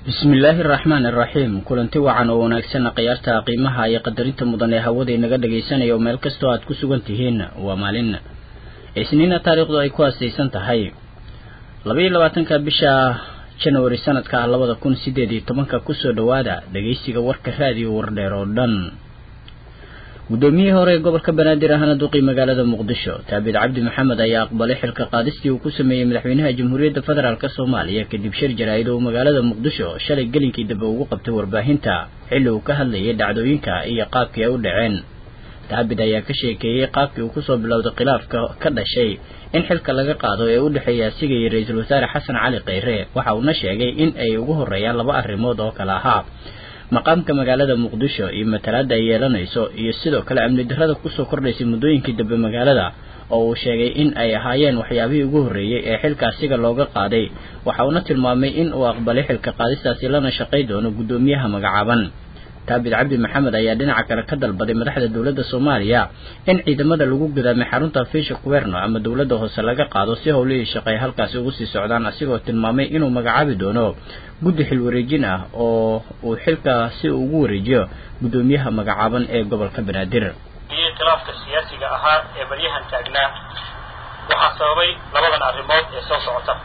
bismillaahi raxmaani raxiim kulanti wacan oo wanaagsan qiyaasta qiimaha iyo qadarinta mudan ee hawada inaga dhageysanayo meel kastoo aad ku sugan tihiin waa maalin isniina taariikhdu ay ku aasaysan tahay 22 bisha January sanadka 2018 ku soo dhawaada dhageysiga warka raadiyo wardheer oo dhan gudoomiyaha hore gobolka Banaadir ahna duqi magaalada Muqdisho Taabid Cabdi Maxamed ayaa aqbalay xilka qaadistii uu ku sameeyay madaxweynaha Jamhuuriyadda Federaalka Soomaaliya kadib shir jaraa'id oo magaalada Muqdisho shalay galinkii dib ugu qabtay warbaahinta xilli uu ka hadlayay dhacdooyinka iyo qaabkii ay u dhaceen Taabid ayaa ka sheekeeyay qaabkii uu ku soo bilowday khilaafka ka dhashay in xilka laga qaado ee u dhaxeeya asiga iyo ra'iisul wasaare Xasan Cali Kheyre waxa uu sheegay in ay ugu horeeyaan laba arrimood oo kala ah maqaamka magaalada Muqdisho iyo matalaada ay yeelanayso iyo sidoo kale amni darrada ku soo kordhaysay muddooyinkii dambe magaalada oo uu sheegay in ay ahaayeen waxyaabihii ugu horeeyay ee xilkaasiga looga qaaday waxa uu tilmaamay in uu aqbalay xilka qaadistaasi lana shaqeyn doono gudoomiyaha magacaaban Taabid Cabdi Maxamed ayaa dhinaca kale ka dalbaday madaxda dawladda Soomaaliya in ciidamada lagu gudaamay xarunta Fiisha Kuwerno ama dawladda hoose laga qaado si howlihii shaqay halkaas ugu sii socdaan asigoo tilmaamay inuu magacaabi doono guddi xil wareejin ah oo uu xilka si ugu wareejiyo gudoomiyaha magacaaban ee gobolka Banaadir khilaafka siyaasiga ahaa ee baryahan taagnaa waxa sababay labadan arrimood ee soo socota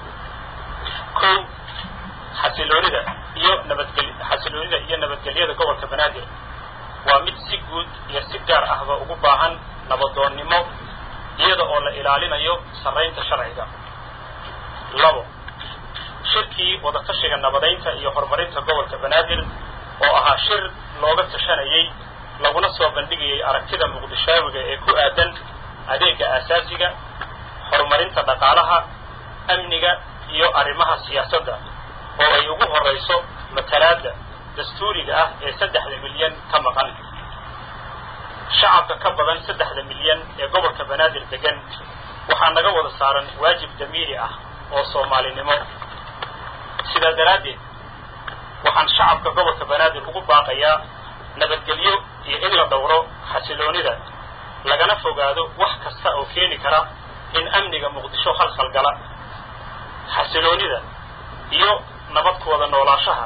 xasiloonida iyo nabadgelyada gobolka Banaadir waa mid si guud iyo si gaar ahba ugu baahan nabadoonnimo iyada oo la ilaalinayo sareynta sharciga. labo shirkii wada tashiga nabadeynta iyo horumarinta gobolka Banaadir oo ahaa shir looga tashanayay laguna soo bandhigayay aragtida Muqdishaawiga ee ku aadan adeega aasaasiga horumarinta dhaqaalaha amniga iyo arrimaha siyaasadda oo ay ugu horeyso matalaada dastuuriga ah ee 3 milyan ka maqan shacabka ka badan 3 milyan ee gobolka Banaadir degan waxaa naga wada saaran waajib damiiri ah oo Soomaalinimo sida daraadeed waxaan shacabka gobolka Banaadir ugu baaqayaa nabadgelyo iyo in la dhowro xasiloonida lagana fogaado wax kasta oo keeni kara in amniga Muqdisho khalkhal gala xasiloonida iyo nabad ku wada noolaanshaha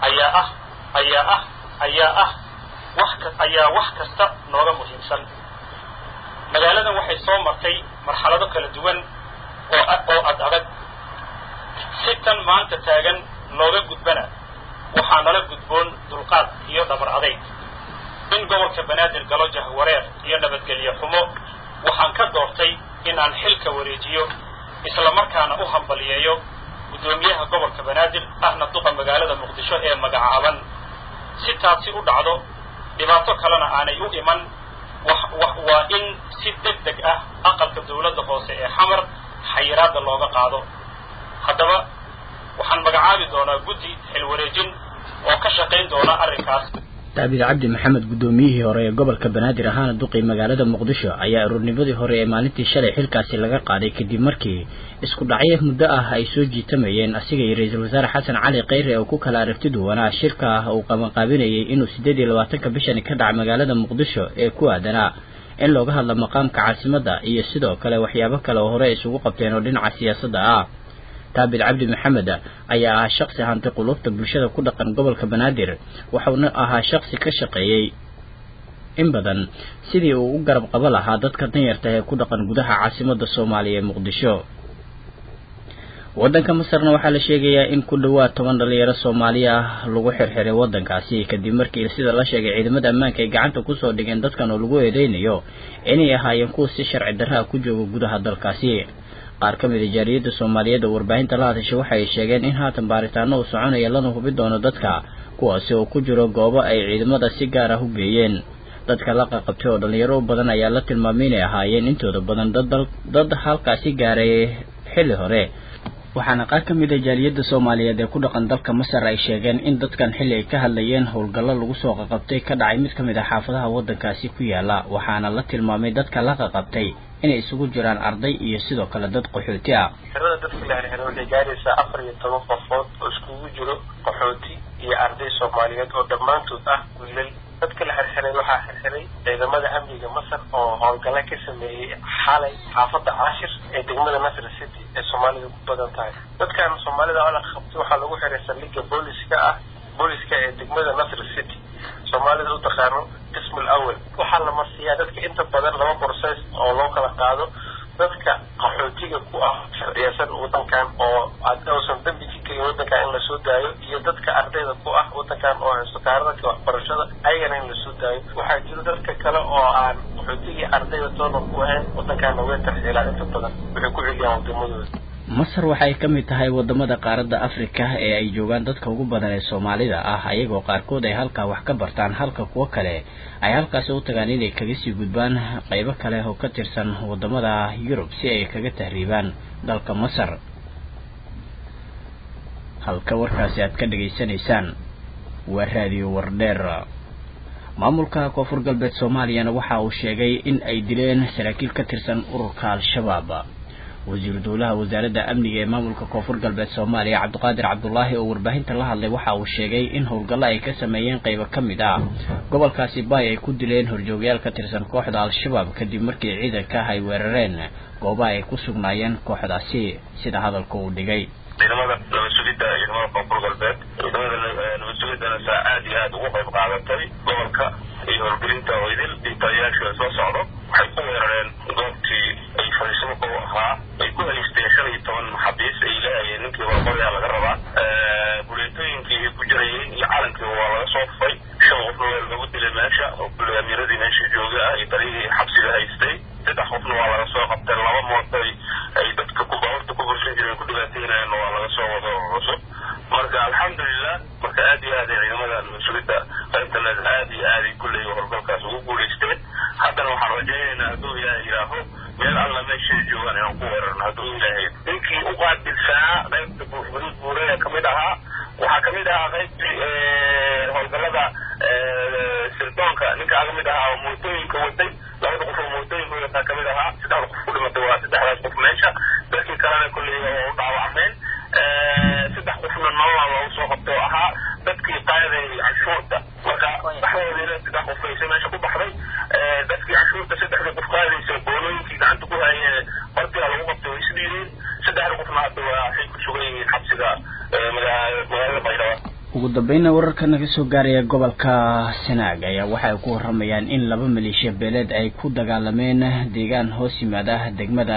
ayaa wax kasta nooga muhiimsan magaaladan waxay soo martay marxalado kala duwan oo adag si tan maanta taagan looga gudbana waxaa nala gudboon dulqaad iyo dhabar adayg in gobolka Banaadir galo jahwareer iyo nabadgelyo xumo waxaan ka doortay in aan xilka wareejiyo isla markaana u hambaliyeeyo gudoomiyaha gobolka Banaadir ahna duqa magaalada Muqdisho ee magacaaban si taasi u dhacdo dhibaato kalena aanay u iman waa in si degdeg ah aqalka dawladda hoose ee xamar xayiraada looga qaado haddaba waxaan magacaabi doonaa guddi xil wareejin oo ka shaqeyn doona arrinkaas Taabid Cabdi Maxamed gudoomiyihii hore ee gobolka Banaadir ahana duqi magaalada Muqdisho ayaa ururnimadii hore ee maalintii shalay xilkaasi laga qaaday kadib markii isku dhacyo muddo ah ay soo jiitamayeen asiga iyo ra'iisul wasaare Xasan Cali Kheyre oo ku kala aragti duwanaa shirka uu qabanqaabinayay inuu 28 bishan ka dhac magaalada Muqdisho ee ku aadana in looga hadlo maqaamka caasimadda iyo sidoo kale waxyaabo kale oo hore isugu qabteen oo dhinaca siyaasadda ah Taabid Cabdi Maxamed ayaa ah shakhsi hanti qulubta bulshada ku dhaqan gobolka Banaadir wuxuuna ahaa shakhsi ka shaqeeyay in badan sidii uu u garab qaba lahaa dadka danyarta ee ku dhaqan gudaha caasimadda Soomaaliya ee Muqdisho wadanka Masarna waxaa la sheegayaa in ku dhawaad 10 dhalinyaro Soomaali ah lagu xirxiray wadankaasi kadib markii sida la sheegay ciidamada ammaanka ay gacanta ku soo dhigeen dadkan oo lagu eedeynayo inay ahaayeen kuwa si sharci darro ah ku jooga gudaha dalkaasi qaar ka mid ah jaariyada Soomaaliyeed oo warbaahinta la hadashay waxay sheegeen in haatan baaritaano uu soconayo lana hubi doono dadka kuwaas oo ku jiro goobo ay ciidamada si gaar ah u geeyeen dadka la qabtay oo dhalinyaro badan ayaa la tilmaamay inay ahaayeen intooda badan dad halkaasi gaaray xilli hore waxaana qaar ka mid ah jaariyada Soomaaliyeed ee ku dhaqan dalka Masar ay sheegeen in dadkan xilli ay ka hadlayeen howlgallo lagu soo qabtay ka dhacay mid ka mid ah xaafadaha wadankaasi ku yaala waxaana la tilmaamay dadka la qabtay inay isugu jiraan arday iyo sidoo kale dad qaxooti ah tirada dadka la xiriiray waxay gaaraysaa 14 qofood oo iskugu jiro qaxooti iyo arday Soomaaliyeed oo dhammaantood ah wiilal dadka la xiriiray waxaa xiriiray ciidamada amniga Masar oo howlgalo ka sameeyay xalay xaafadda Cashir ee degmada Nasr City ee Soomaaliya ku badan tahay dadkan Soomaalida oo la qabtay waxa lagu xiray saldhigga booliska ee degmada Nasr City Soomaalida u taqaano qismul awwal waxa la marsiyaa dadka inta badan laba process oo loo kala qaado dadka qaxootiga ku ah sharciyeysan wadankan oo aadawsan dambi ka wadankan in la soo daayo iyo dadka ardayda ku ah wadankan oo haysto kaararka waxbarashada ayagana in la soo daayo waxa jira dadka kale oo aan qaxootiga ardayda toona ku ahayn wadankan way tarxiilaan inta badan waxay ku celiyaan wadamadooda Masar waxay ka mid tahay wadamada qaaradda Afrika ee ay joogaan dadka ugu badan ee Soomaalida ah ayagoo qaarkood ay halka wax ka bartaan halka kuwa kale ay halkaas u tagaan inay kaga sii gudbaan qaybo kale oo ka tirsan wadamada Yurub si ay kaga tahriibaan dalka Masar halka warkaasi aad ka dhageysanaysaan waa raadiyo Wardheer maamulka Koonfur Galbeed Soomaaliya waxa uu sheegay in ay dileen saraakiil ka tirsan ururka Al-Shabaab wasiir dowlaha wasaaradda amniga ee maamulka Koonfur Galbeed Soomaaliya Cabdiqaadir Cabdullaahi oo warbaahinta la hadlay waxa uu sheegay in howlgalo ay ka sameeyeen qaybo kamid ah gobolkaasi Baay ay ku dileen horjoogayaal ka tirsan kooxda Al-Shabaab kadib markii ciidanka ay weerareen goobaha ay ku sugnaayeen kooxdaasi sida hadalka uu dhigay ciidamada nabadgelyada ciidamada Koonfur Galbeed ciidamada nabadgelyada aad iyo aad ugu qayb qaadatay gobolka iyo howlgelinta wadil intayaasha soo socdo waxay ku weerareen goobtii ay fariismo ku ahaa ay ku haleysteen 15 maxaabiis ay leeyihiin ninkii warqadda laga rabaa buleetooyinkii ku jirayeen iyo calankii waa laga soo fufay shan qofna waa lagu dilay meesha oo kulli amiiradii meesha jooga ay darigii xabsiga haystay saddex qofna waa laga soo qabtay laba mootay ay dadka ku baawrta ku bursan jireen ku dhibaataynayeen waa laga soo wado cusub marka alxamdulillah marka aad iyo aad ciidamada mas'uuliyadda qaybtan aad iyo aad kulli howlgalkaas ugu guuleysteen haddana waxaan rajaynaynaa hadduu ilaahay yiraaho meel alla meesha joogaan inaan ku weerarno hadduu ilaahay ninkii u qaabilsanaa qaybta buurbuuraya kamid ahaa waxaa kamid ahaa qaybtii howlgalada sirdoonka ninka kamid ahaa mootooyinka waday labada qof oo mootooyinka wadaa kamid ahaa saddex qof ku dhimatay waa saddexdaas qof meesha dadkii kalena kulli u dhaawacmeen saddex qofna nolol loogu soo qabtay oo ahaa dadkii qaaday cashuurta marka waxoodeena saddex qof ay meesha ku baxday dadkii cashuurta saddexda qof qaadaysa boolooyinkii gacanta ku hayeen qortiga lagu qabtay way isdhiireen saddexda qofna hadda waxay ku sugan yihiin xabsiga magaalada Baydhabo ugu dambeynna wararka naga soo gaaraya gobolka Sanaag ayaa waxay ku waramayaan in laba maleeshiya beeleed ay ku dagaalameen deegaan hoos yimaada degmada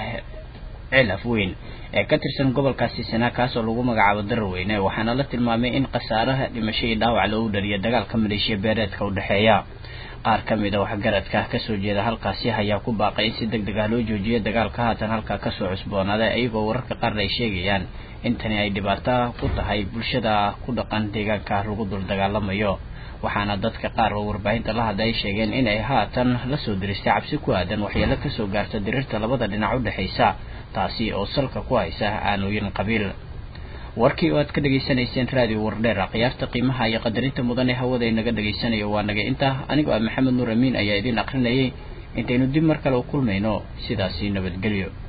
Ceelaf Weyn ee ka tirsan gobolkaasi Sanaag kaas oo lagu magacaabo Darweyne waxaana la tilmaamay in qasaaraha dhimasho iyo dhaawac loo dhariyo dagaalka maleeshiya beeleedka u dhaxeeya qaar kamid ah waxgaradka ka soo jeeda halkaasi ayaa ku baaqay in si degdeg ah loo joojiyo dagaalka haatan halka ka soo cusboonaaday ayagoo wararka qaar ay sheegayaan in tani ay dhibaato ku tahay bulshada ku dhaqan deegaanka lagu dul dagaalamayo waxaana dadka qaar oo warbaahinta la hadlay sheegeen in ay haatan la soo diristay cabsi ku aadan waxyeelo ka soo gaarta dirirta labada dhinac u dhaxaysa taasi oo salka ku haysa aanooyin qabiil warkii oo aad ka dhageysanayseen raadiyo Wardheer qiyaasta qiimaha iyo qadarinta mudan ee hawada inaga dhageysanayo waa naga inta anigoo Maxamed Nuur Amiin ayaa idin aqrinayay intaynu dib mar kale u kulmayno sidaasi nabadgelyo